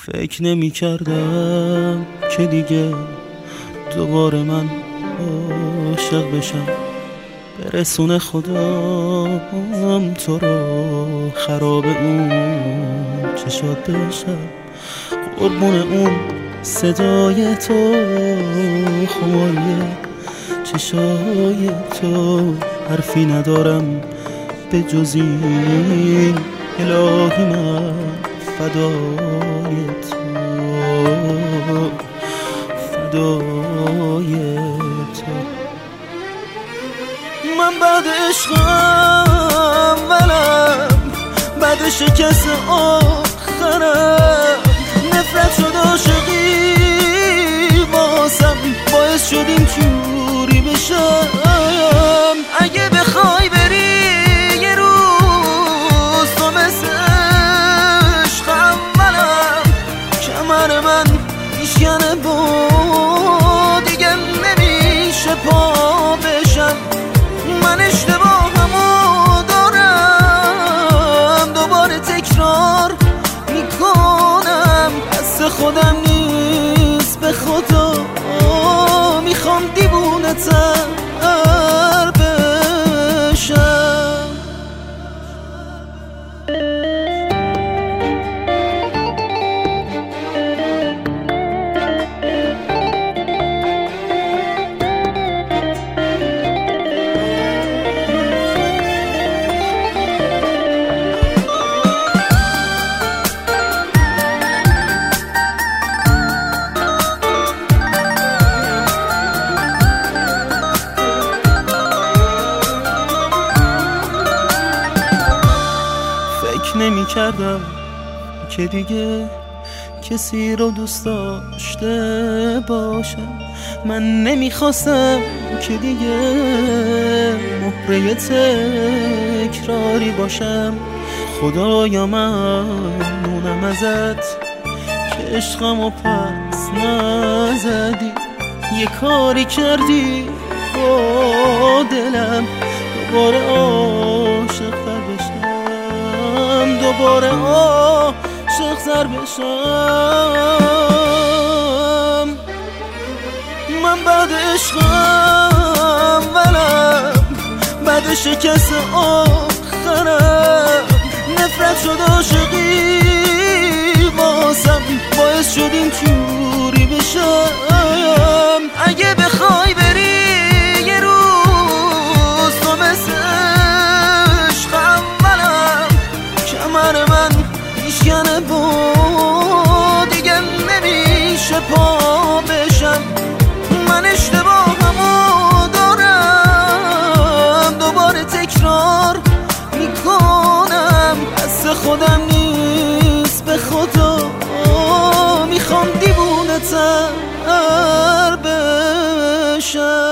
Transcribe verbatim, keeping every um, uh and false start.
فکر نمی کردم که دیگه دوباره من عاشق بشم، برسونه خدام تو رو خراب اون چشات بشم، قربون اون صدای تو، خماری چشای تو، حرفی ندارم به جز این الهی من فدای تو، فدای تو. من بعد عشقم ولم، بعد شکست آخرم، نفرت شد عاشقی واسم، باعث شد اینجوری بشم. اگه بخوای بری یه روز تو مثل عشقم ولم، کمر من میشکنه با دیگه نمیشه پا بشم. من اشتباهمو دارم دوباره تکرار میکنم، دست خودم نیست به خدا، میخوام دیوونه تر بشم. نمی کردم که دیگه کسی رو دوست داشته باشم، من نمیخواستم که دیگه مهره تکراری باشم. خدایا ممنونم ازت که عشقمو پس نزدی، یه کاری کردی با دلم دوباره عاشق تر بشم، دوباره عاشق تر بشم. من بعد عشقم ولم، بعد شکست آخرم، نفرت شد عاشقی واسم، باعث شد اینجوری بشم. اگه بخوای بری یه روز تو مثل عشقم ولم، کمر من میشکنه با دیگه نمیشه پا بشم. من اشتباهمو دارم دوباره تکرار میکنم، دست خودم نیست به خدا، میخوام دیوونه تر بشم.